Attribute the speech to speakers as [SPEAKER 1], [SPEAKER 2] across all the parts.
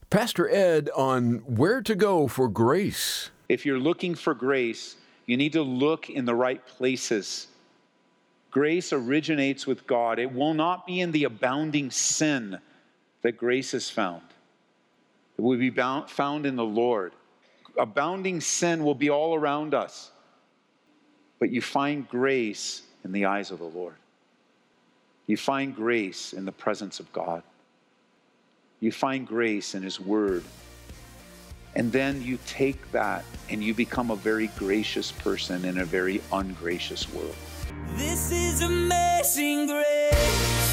[SPEAKER 1] Pastor Ed on where to go for grace.
[SPEAKER 2] If you're looking for grace, you need to look in the right places. Grace originates with God. It will not be in the abounding sin that grace is found. It will be found in the Lord. Abounding sin will be all around us. But you find grace in the eyes of the Lord. You find grace in the presence of God. You find grace in His Word. And then you take that and you become a very gracious person in a very ungracious world.
[SPEAKER 3] This is amazing grace.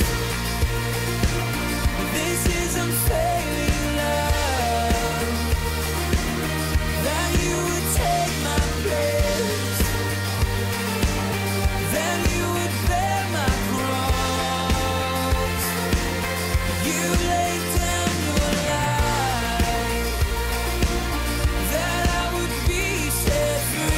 [SPEAKER 3] This is unfailing love. That you would take my place. That you would bear my cross. You laid down your life. That I would be set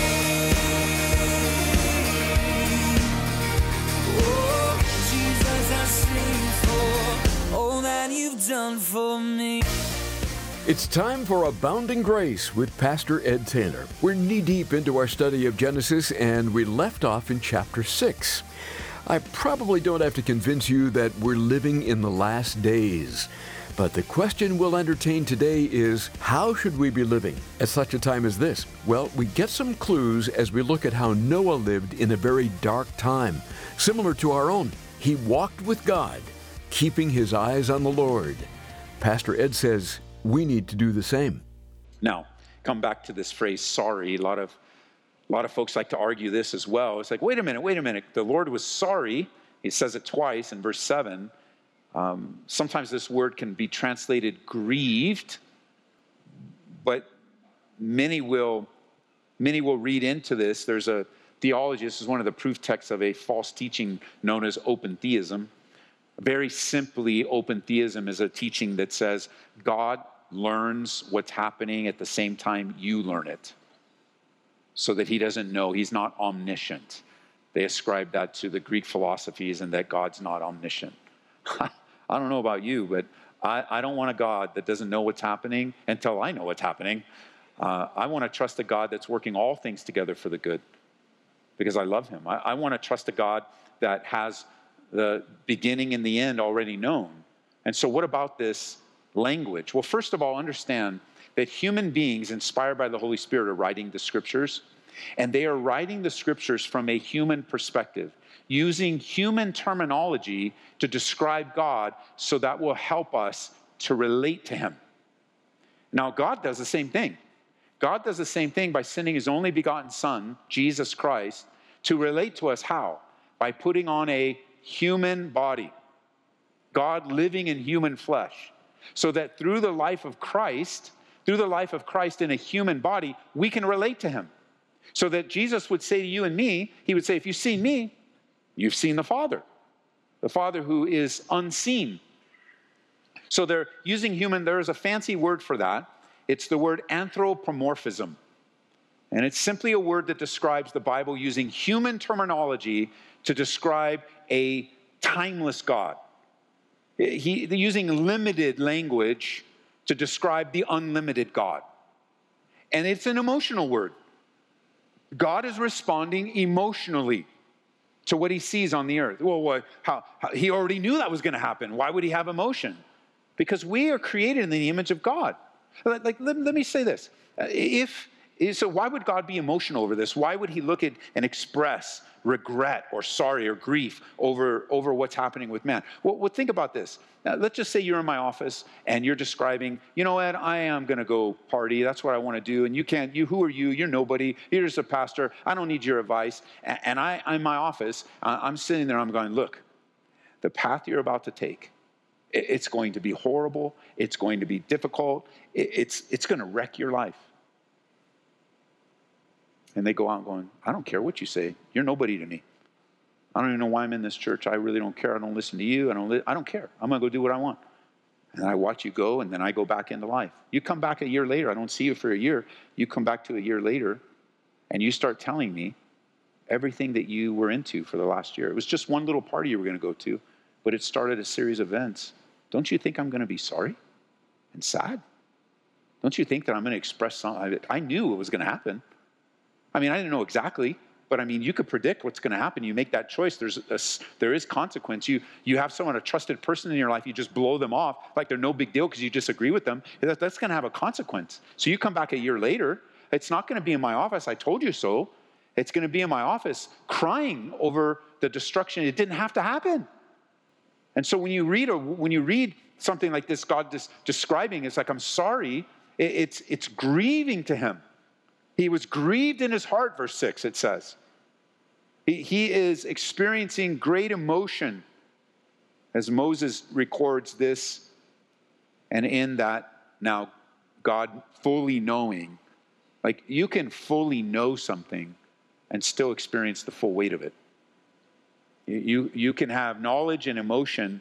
[SPEAKER 3] free. Oh, Jesus, I sing for all that you've done for me.
[SPEAKER 1] It's time for Abounding Grace with Pastor Ed Taylor. We're knee-deep into our study of Genesis, and we left off in chapter 6. I probably don't have to convince you that we're living in the last days. But the question we'll entertain today is, how should we be living at such a time as this? Well, we get some clues as we look at how Noah lived in a very dark time, similar to our own. He walked with God, keeping his eyes on the Lord. Pastor Ed says we need to do the same.
[SPEAKER 2] Now, come back to this phrase, sorry. A lot of folks like to argue this as well. It's like, wait a minute. The Lord was sorry. He says it twice in verse 7. Sometimes this word can be translated grieved, but many will read into this. There's a theology, this is one of the proof texts of a false teaching known as open theism. Very simply, open theism is a teaching that says God learns what's happening at the same time you learn it, so that He doesn't know. He's not omniscient. They ascribe that to the Greek philosophies and that God's not omniscient. I don't know about you, but I don't want a God that doesn't know what's happening until I know what's happening. I want to trust a God that's working all things together for the good because I love Him. I want to trust a God that has the beginning and the end already known. And so what about this language? Well, first of all, understand that human beings inspired by the Holy Spirit are writing the Scriptures, and they are writing the Scriptures from a human perspective, using human terminology to describe God so that will help us to relate to Him. Now, God does the same thing. God does the same thing by sending His only begotten Son, Jesus Christ, to relate to us how? By putting on a human body, God living in human flesh, so that through the life of Christ in a human body, we can relate to Him. So that Jesus would say to you and me, He would say, if you've seen me, you've seen the Father who is unseen. So they're using human, there is a fancy word for that. It's the word anthropomorphism. And it's simply a word that describes the Bible using human terminology to describe a timeless God. They're using limited language to describe the unlimited God. And it's an emotional word. God is responding emotionally to what He sees on the earth. Well, how He already knew that was going to happen. Why would He have emotion? Because we are created in the image of God. Let me say this. So why would God be emotional over this? Why would He look at and express regret or sorry or grief over what's happening with man? Well, think about this. Now, let's just say you're in my office and you're describing, Ed, I am going to go party. That's what I want to do. And who are you? You're nobody. You're just a pastor. I don't need your advice. And I'm in my office. I'm sitting there. I'm going, look, the path you're about to take, it's going to be horrible. It's going to be difficult. It's going to wreck your life. And they go out going, I don't care what you say. You're nobody to me. I don't even know why I'm in this church. I really don't care. I don't listen to you. I don't care. I'm going to go do what I want. And I watch you go, and then I go back into life. You come back a year later. I don't see you for a year. You come back to a year later, and you start telling me everything that you were into for the last year. It was just one little party you were going to go to, but it started a series of events. Don't you think I'm going to be sorry and sad? Don't you think that I'm going to express something? I knew it was going to happen. I mean, I didn't know exactly, but I mean, you could predict what's going to happen. You make that choice. There is consequence. You have someone, a trusted person in your life, you just blow them off like they're no big deal because you disagree with them. That's going to have a consequence. So you come back a year later, it's not going to be in my office, I told you so. It's going to be in my office crying over the destruction. It didn't have to happen. And so when you read something like this, God describing, it's like, I'm sorry, it's grieving to him. He was grieved in his heart, verse 6, it says. He is experiencing great emotion as Moses records this. And in that, now, God fully knowing, like you can fully know something and still experience the full weight of it. You can have knowledge and emotion.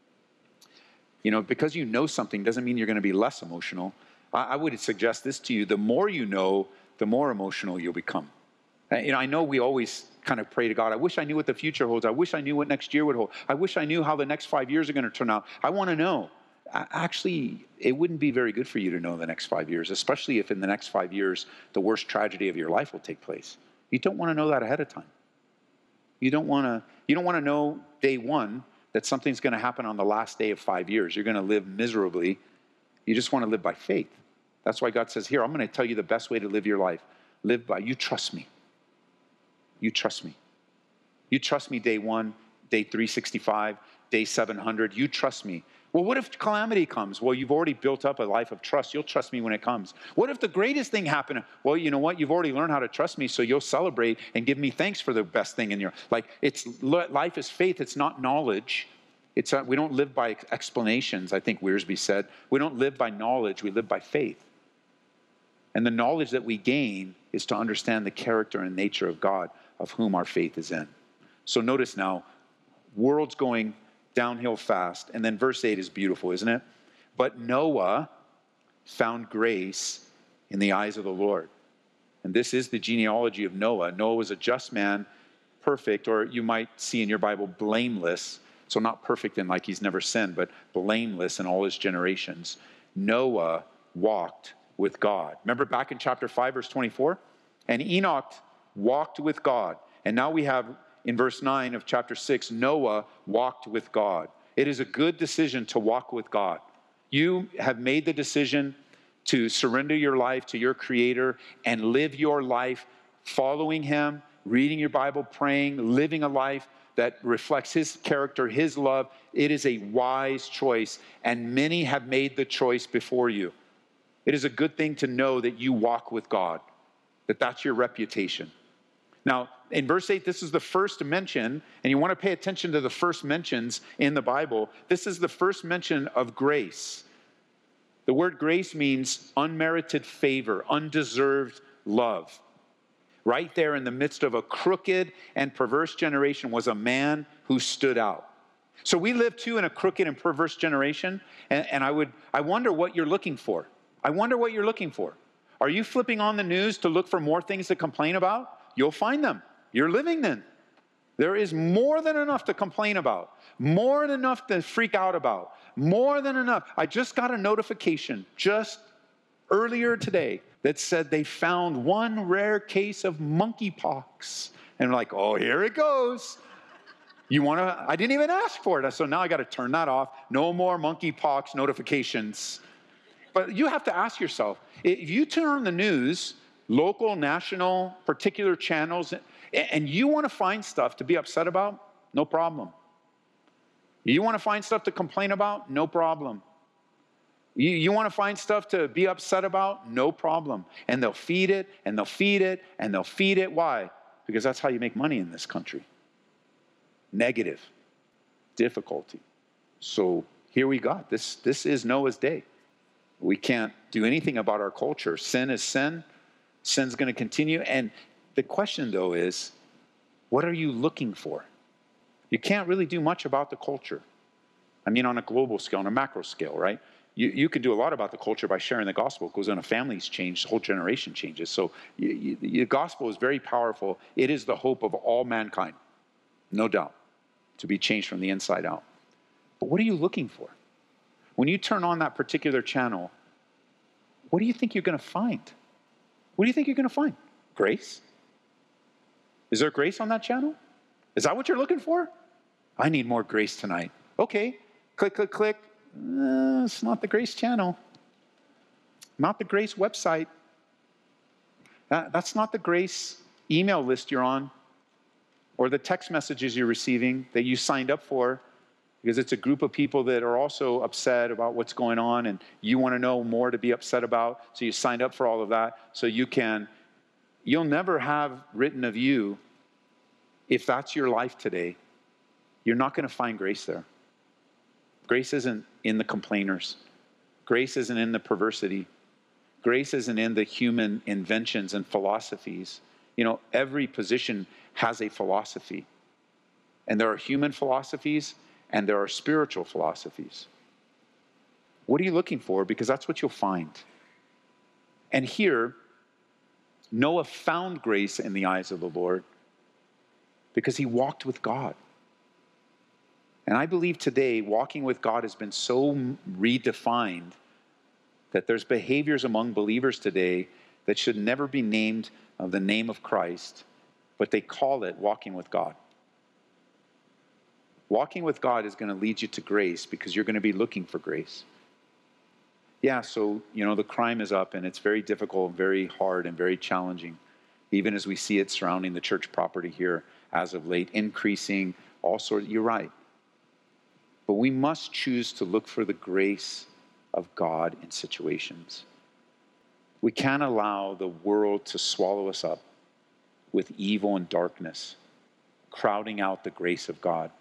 [SPEAKER 2] You know, because you know something doesn't mean you're going to be less emotional. I would suggest this to you. The more you know, the more emotional you'll become. You know, I know we always kind of pray to God, I wish I knew what the future holds. I wish I knew what next year would hold. I wish I knew how the next 5 years are going to turn out. I want to know. Actually, it wouldn't be very good for you to know the next 5 years, especially if in the next 5 years, the worst tragedy of your life will take place. You don't want to know that ahead of time. You don't want to know day one that something's going to happen on the last day of 5 years. You're going to live miserably. You just want to live by faith. That's why God says, here, I'm going to tell you the best way to live your life. Live by, you trust me. You trust me. You trust me day one, day 365, day 700. You trust me. Well, what if calamity comes? Well, you've already built up a life of trust. You'll trust me when it comes. What if the greatest thing happened? Well, you know what? You've already learned how to trust me, so you'll celebrate and give me thanks for the best thing in your life. Life is faith. It's not knowledge. We don't live by explanations, I think Wiersbe said. We don't live by knowledge. We live by faith. And the knowledge that we gain is to understand the character and nature of God, of whom our faith is in. So notice now, world's going downhill fast. And then verse 8 is beautiful, isn't it? But Noah found grace in the eyes of the Lord. And this is the genealogy of Noah. Noah was a just man, perfect, or you might see in your Bible, blameless. So not perfect in like he's never sinned, but blameless in all his generations. Noah walked with God. Remember back in chapter 5, verse 24? And Enoch walked with God. And now we have in verse 9 of chapter 6, Noah walked with God. It is a good decision to walk with God. You have made the decision to surrender your life to your Creator and live your life following Him, reading your Bible, praying, living a life that reflects His character, His love. It is a wise choice, and many have made the choice before you. It is a good thing to know that you walk with God, that's your reputation. Now, in verse 8, this is the first mention, and you want to pay attention to the first mentions in the Bible. This is the first mention of grace. The word grace means unmerited favor, undeserved love. Right there in the midst of a crooked and perverse generation was a man who stood out. So we live too in a crooked and perverse generation, and I wonder what you're looking for. I wonder what you're looking for. Are you flipping on the news to look for more things to complain about? You'll find them. You're living then. There is more than enough to complain about, more than enough to freak out about, more than enough. I just got a notification just earlier today that said they found one rare case of monkeypox. And like, oh, here it goes. I didn't even ask for it. So now I got to turn that off. No more monkeypox notifications. But you have to ask yourself, if you turn on the news, local, national, particular channels, and you want to find stuff to be upset about, no problem. You want to find stuff to complain about, no problem. You want to find stuff to be upset about, no problem. And they'll feed it, and they'll feed it, and they'll feed it. Why? Because that's how you make money in this country. Negative. Difficulty. So here we got. This is Noah's day. We can't do anything about our culture. Sin is sin. Sin's going to continue. And the question, though, is, what are you looking for? You can't really do much about the culture. I mean, on a global scale, on a macro scale, right? You can do a lot about the culture by sharing the gospel, because when a family's changed, the whole generation changes. So the gospel is very powerful. It is the hope of all mankind, no doubt, to be changed from the inside out. But what are you looking for? When you turn on that particular channel, what do you think you're going to find? What do you think you're going to find? Grace? Is there grace on that channel? Is that what you're looking for? I need more grace tonight. Okay, click, click, click. It's not the grace channel. Not the grace website. That's not the grace email list you're on, or the text messages you're receiving that you signed up for, because it's a group of people that are also upset about what's going on, and you want to know more to be upset about, so you signed up for all of that, so you'll never have written of you, if that's your life today, you're not going to find grace there. Grace isn't in the complainers. Grace isn't in the perversity. Grace isn't in the human inventions and philosophies. You know, every position has a philosophy. And there are human philosophies and there are spiritual philosophies. What are you looking for? Because that's what you'll find. And here, Noah found grace in the eyes of the Lord because he walked with God. And I believe today, walking with God has been so redefined that there's behaviors among believers today that should never be named of the name of Christ, but they call it walking with God. Walking with God is going to lead you to grace because you're going to be looking for grace. Yeah, so, the crime is up and it's very difficult, very hard, and very challenging, even as we see it surrounding the church property here as of late, increasing, all sorts. You're right. But we must choose to look for the grace of God in situations. We can't allow the world to swallow us up with evil and darkness, crowding out the grace of God.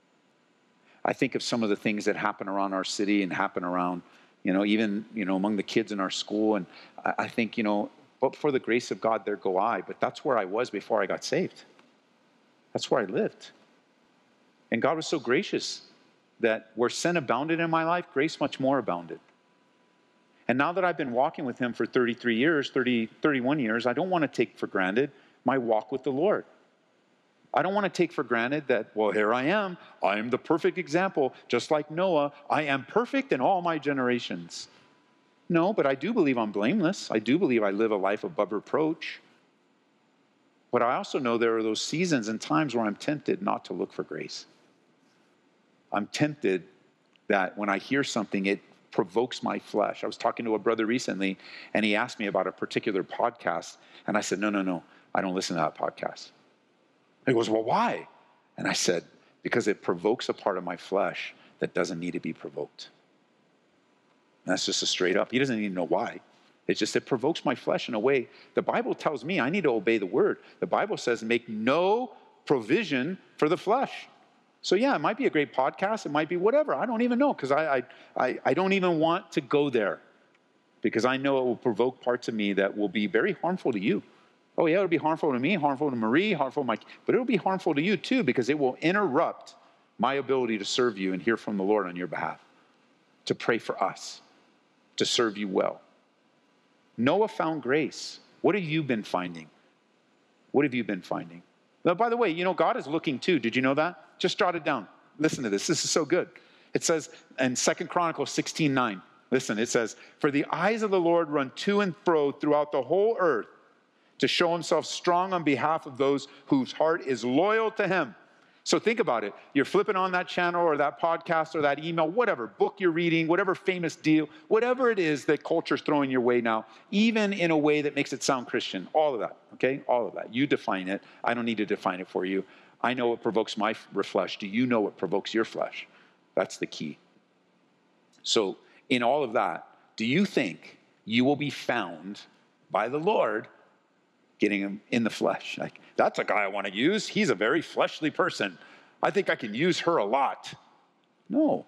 [SPEAKER 2] I think of some of the things that happen around our city and happen around, even, among the kids in our school. And I think, but for the grace of God, there go I. But that's where I was before I got saved. That's where I lived. And God was so gracious that where sin abounded in my life, grace much more abounded. And now that I've been walking with him for 31 years, I don't want to take for granted my walk with the Lord. I don't want to take for granted that, well, here I am the perfect example. Just like Noah, I am perfect in all my generations. No, but I do believe I'm blameless. I do believe I live a life above reproach. But I also know there are those seasons and times where I'm tempted not to look for grace. I'm tempted that when I hear something, it provokes my flesh. I was talking to a brother recently, and he asked me about a particular podcast, and I said, no, I don't listen to that podcast. He goes, well, why? And I said, because it provokes a part of my flesh that doesn't need to be provoked. And that's just a straight up. He doesn't even know why. It's just it provokes my flesh in a way. The Bible tells me I need to obey the word. The Bible says make no provision for the flesh. So yeah, it might be a great podcast. It might be whatever. I don't even know because I don't even want to go there because I know it will provoke parts of me that will be very harmful to you. Oh yeah, it'll be harmful to me, harmful to Marie, harmful to Mike, but it'll be harmful to you too because it will interrupt my ability to serve you and hear from the Lord on your behalf, to pray for us, to serve you well. Noah found grace. What have you been finding? What have you been finding? Now, by the way, God is looking too. Did you know that? Just jot it down. Listen to this. This is so good. It says in 2 Chronicles 16:9, listen, it says, for the eyes of the Lord run to and fro throughout the whole earth to show himself strong on behalf of those whose heart is loyal to him. So think about it. You're flipping on that channel or that podcast or that email, whatever book you're reading, whatever famous deal, whatever it is that culture's throwing your way now, even in a way that makes it sound Christian, all of that, okay? All of that. You define it. I don't need to define it for you. I know what provokes my flesh. Do you know what provokes your flesh? That's the key. So in all of that, do you think you will be found by the Lord getting him in the flesh? Like, that's a guy I want to use. He's a very fleshly person. I think I can use her a lot. No.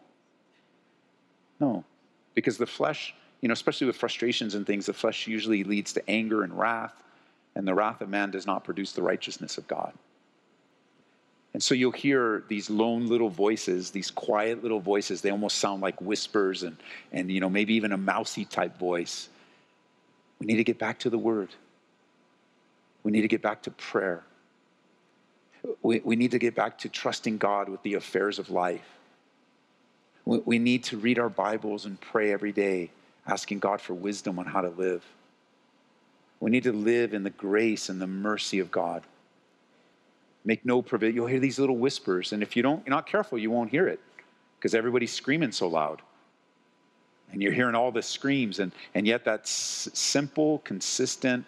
[SPEAKER 2] Because the flesh, especially with frustrations and things, the flesh usually leads to anger and wrath, and the wrath of man does not produce the righteousness of God. And so you'll hear these lone little voices, these quiet little voices. They almost sound like whispers and maybe even a mousy type voice. We need to get back to the word. We need to get back to prayer. We need to get back to trusting God with the affairs of life. We need to read our Bibles and pray every day. asking God for wisdom on how to live. We need to live in the grace and the mercy of God. Make no provision. You'll hear these little whispers, and if you're not careful, you won't hear it because everybody's screaming so loud. And you're hearing all the screams, and yet that simple, consistent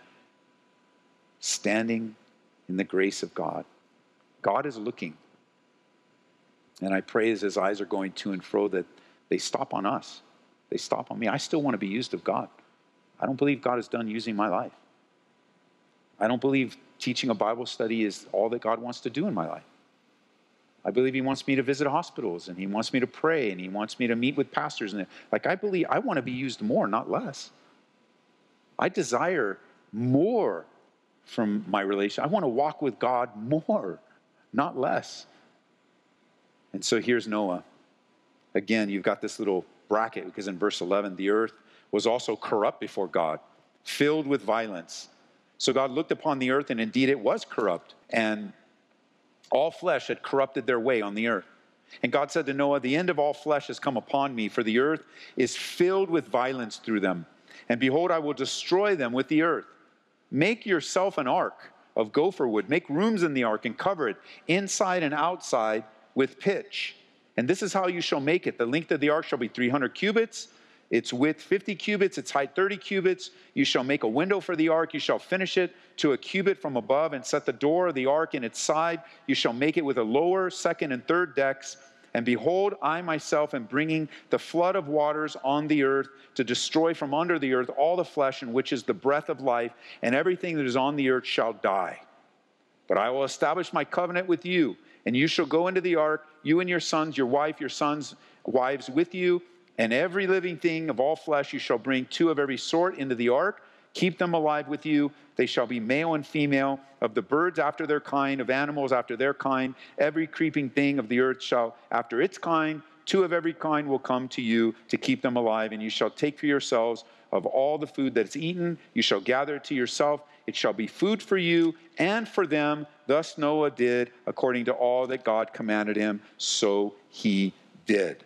[SPEAKER 2] standing in the grace of God. God is looking. And I pray as his eyes are going to and fro that they stop on us. They stop on me. I still want to be used of God. I don't believe God is done using my life. I don't believe teaching a Bible study is all that God wants to do in my life. I believe he wants me to visit hospitals, and he wants me to pray, and he wants me to meet with pastors. And I believe I want to be used more, not less. I desire more from my relation. I want to walk with God more, not less. And so here's Noah. Again, you've got this little bracket because in verse 11, the earth was also corrupt before God, filled with violence. So God looked upon the earth, and indeed it was corrupt, and all flesh had corrupted their way on the earth. And God said to Noah, the end of all flesh has come upon me, for the earth is filled with violence through them. And behold, I will destroy them with the earth. Make yourself an ark of gopher wood. Make rooms in the ark and cover it inside and outside with pitch. And this is how you shall make it. The length of the ark shall be 300 cubits. Its width 50 cubits, its height 30 cubits. You shall make a window for the ark. You shall finish it to a cubit from above and set the door of the ark in its side. You shall make it with a lower, second, and third decks. And behold, I myself am bringing the flood of waters on the earth to destroy from under the earth all the flesh in which is the breath of life, and everything that is on the earth shall die. But I will establish my covenant with you, and you shall go into the ark, you and your sons, your wife, your sons' wives with you, and every living thing of all flesh you shall bring 2 of every sort into the ark. Keep them alive with you. They shall be male and female, of the birds after their kind, of animals after their kind. Every creeping thing of the earth shall after its kind. 2 of every kind will come to you to keep them alive. And you shall take for yourselves of all the food that is eaten. You shall gather it to yourself. It shall be food for you and for them. Thus Noah did according to all that God commanded him. So he did.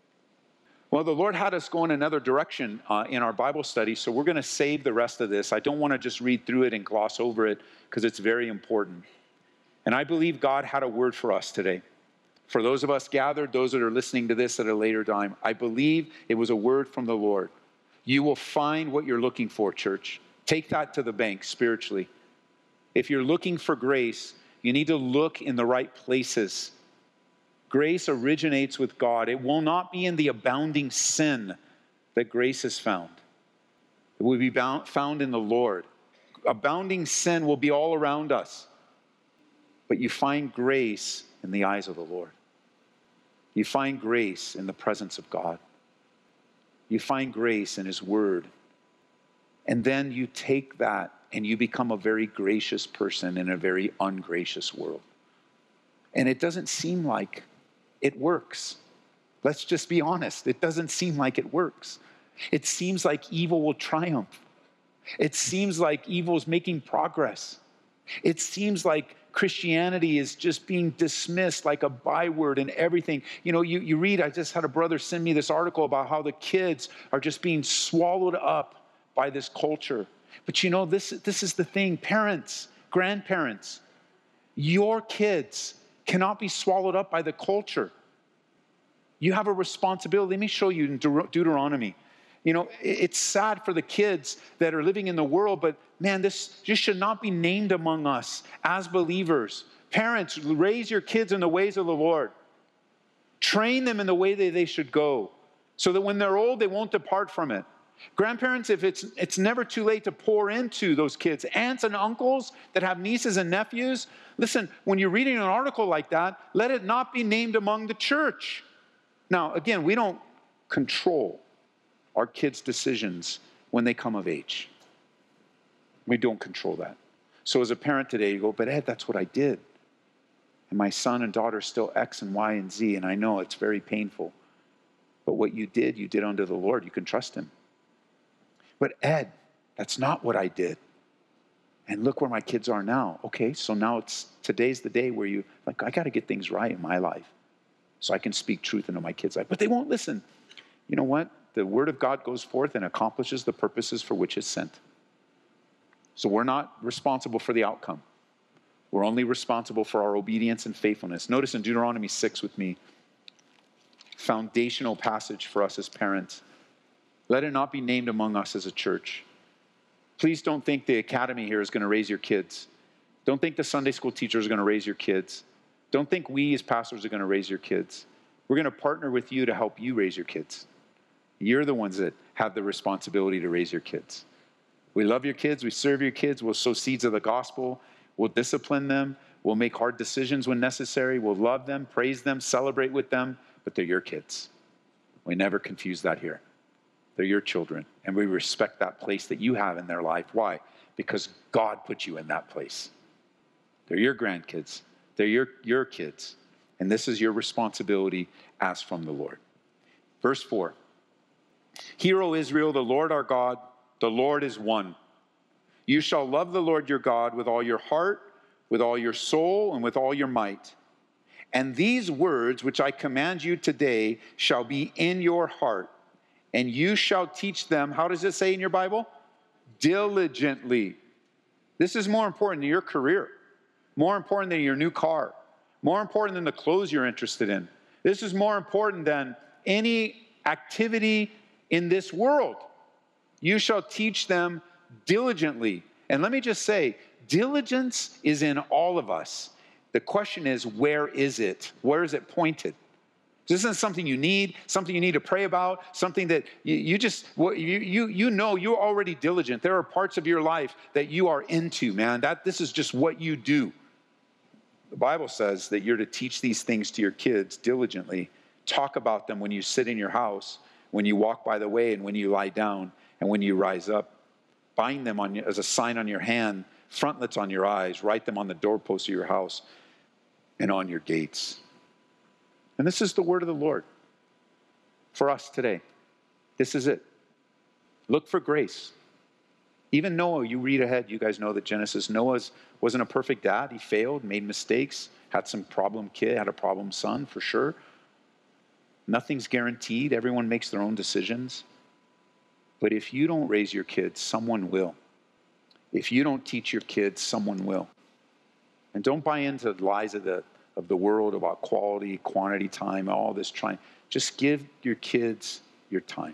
[SPEAKER 2] Well, the Lord had us go in another direction in our Bible study, so we're going to save the rest of this. I don't want to just read through it and gloss over it because it's very important. And I believe God had a word for us today. For those of us gathered, those that are listening to this at a later time, I believe it was a word from the Lord. You will find what you're looking for, church. Take that to the bank spiritually. If you're looking for grace, you need to look in the right places. Grace originates with God. It will not be in the abounding sin that grace is found. It will be found in the Lord. Abounding sin will be all around us. But you find grace in the eyes of the Lord. You find grace in the presence of God. You find grace in his word. And then you take that and you become a very gracious person in a very ungracious world. And it doesn't seem like it works. Let's just be honest. It doesn't seem like it works. It seems like evil will triumph. It seems like evil is making progress. It seems like Christianity is just being dismissed like a byword and everything. You know, you read, I just had a brother send me this article about how the kids are just being swallowed up by this culture. But you know, this is the thing. Parents, grandparents, your kids cannot be swallowed up by the culture. You have a responsibility. Let me show you in Deuteronomy. You know, it's sad for the kids that are living in the world, but man, this just should not be named among us as believers. Parents, raise your kids in the ways of the Lord. Train them in the way that they should go, so that when they're old, they won't depart from it. Grandparents, if it's never too late to pour into those kids. Aunts and uncles that have nieces and nephews, listen, when you're reading an article like that, let it not be named among the church. Now, again, we don't control our kids' decisions when they come of age. We don't control that. So as a parent today, you go, but Ed, that's what I did. And my son and daughter are still X and Y and Z, and I know it's very painful. But what you did unto the Lord. You can trust him. But Ed, that's not what I did. And look where my kids are now. Okay, so now today's the day where I got to get things right in my life so I can speak truth into my kids' life. But they won't listen. You know what? the word of God goes forth and accomplishes the purposes for which it's sent. So we're not responsible for the outcome. We're only responsible for our obedience and faithfulness. Notice in Deuteronomy 6 with me, foundational passage for us as parents. Let it not be named among us as a church. Please don't think the academy here is going to raise your kids. Don't think the Sunday school teacher is going to raise your kids. Don't think we as pastors are going to raise your kids. We're going to partner with you to help you raise your kids. You're the ones that have the responsibility to raise your kids. We love your kids. We serve your kids. We'll sow seeds of the gospel. We'll discipline them. We'll make hard decisions when necessary. We'll love them, praise them, celebrate with them. But they're your kids. We never confuse that here. They're your children. And we respect that place that you have in their life. Why? Because God put you in that place. They're your grandkids. They're your kids. And this is your responsibility as from the Lord. Verse 4. Hear, O Israel, the Lord our God, the Lord is one. You shall love the Lord your God with all your heart, with all your soul, and with all your might. And these words which I command you today shall be in your heart, and you shall teach them, how does it say in your Bible? Diligently. This is more important than your career, more important than your new car, more important than the clothes you're interested in. This is more important than any activity in this world. You shall teach them diligently. And let me just say, diligence is in all of us. The question is, where is it? Where is it pointed? This isn't something you need to pray about, something that you know you're already diligent. There are parts of your life that you are into, man. This is just what you do. The Bible says that you're to teach these things to your kids diligently. Talk about them when you sit in your house, when you walk by the way, and when you lie down, and when you rise up. Bind them as a sign on your hand, frontlets on your eyes. Write them on the doorposts of your house and on your gates. And this is the word of the Lord for us today. This is it. Look for grace. Even Noah, you read ahead, you guys know that Genesis, Noah wasn't a perfect dad. He failed, made mistakes, had some problem kid, had a problem son for sure. Nothing's guaranteed. Everyone makes their own decisions. But if you don't raise your kids, someone will. If you don't teach your kids, someone will. And don't buy into the lies of the world about quality, quantity, time, all this trying. Just give your kids your time.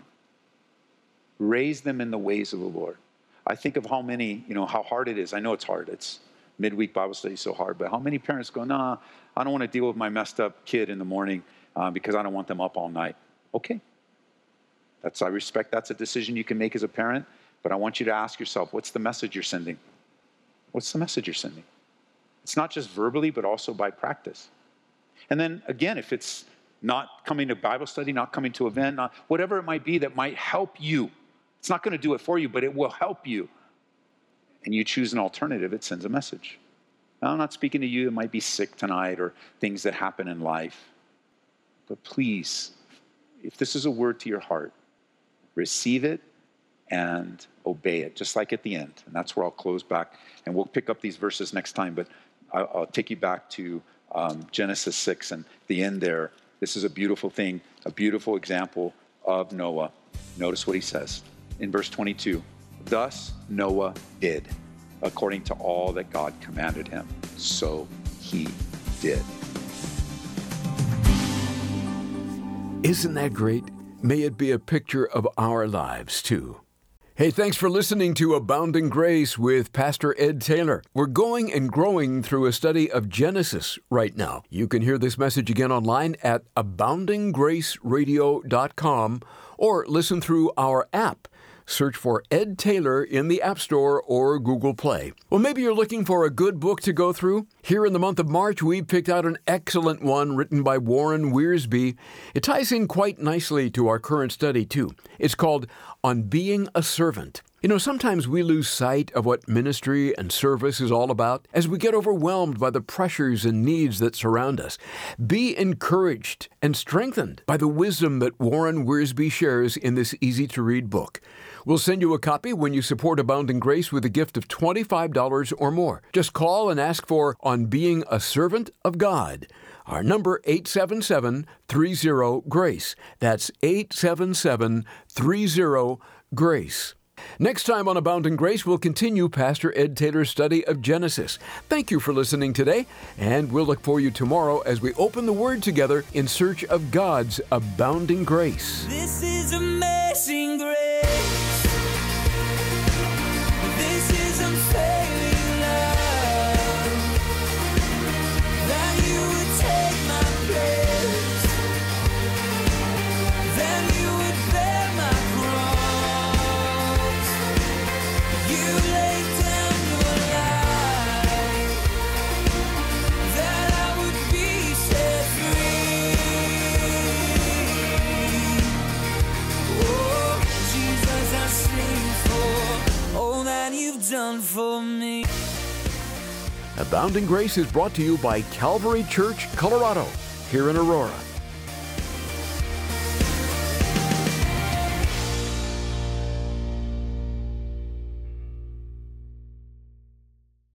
[SPEAKER 2] Raise them in the ways of the Lord. I think of how hard it is. I know it's hard. It's midweek Bible study so hard. But how many parents go, nah, I don't want to deal with my messed up kid in the morning because I don't want them up all night. Okay. I respect that's a decision you can make as a parent, but I want you to ask yourself, what's the message you're sending? What's the message you're sending? It's not just verbally, but also by practice. And then again, if it's not coming to Bible study, not coming to event, whatever it might be that might help you, it's not going to do it for you, but it will help you. And you choose an alternative, it sends a message. Now, I'm not speaking to you that might be sick tonight or things that happen in life. But please, if this is a word to your heart, receive it and obey it, just like at the end. And that's where I'll close back. And we'll pick up these verses next time, but I'll take you back to Genesis 6 and the end there. This is a beautiful thing, a beautiful example of Noah. Notice what he says in verse 22. Thus Noah did, according to all that God commanded him. So he did.
[SPEAKER 1] Isn't that great? May it be a picture of our lives, too. Hey, thanks for listening to Abounding Grace with Pastor Ed Taylor. We're going and growing through a study of Genesis right now. You can hear this message again online at aboundinggraceradio.com or listen through our app. Search for Ed Taylor in the App Store or Google Play. Well, maybe you're looking for a good book to go through. Here in the month of March, we picked out an excellent one written by Warren Wiersbe. It ties in quite nicely to our current study, too. It's called On Being a Servant. You know, sometimes we lose sight of what ministry and service is all about as we get overwhelmed by the pressures and needs that surround us. Be encouraged and strengthened by the wisdom that Warren Wiersbe shares in this easy-to-read book. We'll send you a copy when you support Abounding Grace with a gift of $25 or more. Just call and ask for On Being a Servant of God. Our number, 877-30-GRACE. That's 877-30-GRACE. Next time on Abounding Grace, we'll continue Pastor Ed Taylor's study of Genesis. Thank you for listening today, and we'll look for you tomorrow as we open the Word together in search of God's abounding grace.
[SPEAKER 3] This is amazing grace. This is unfailing love. That you would take my place. Then you would bear my cross. You laid down your life. That I would be set free. Oh, Jesus, I sing for all that you've done for me.
[SPEAKER 1] Abounding Grace is brought to you by Calvary Church, Colorado, here in Aurora.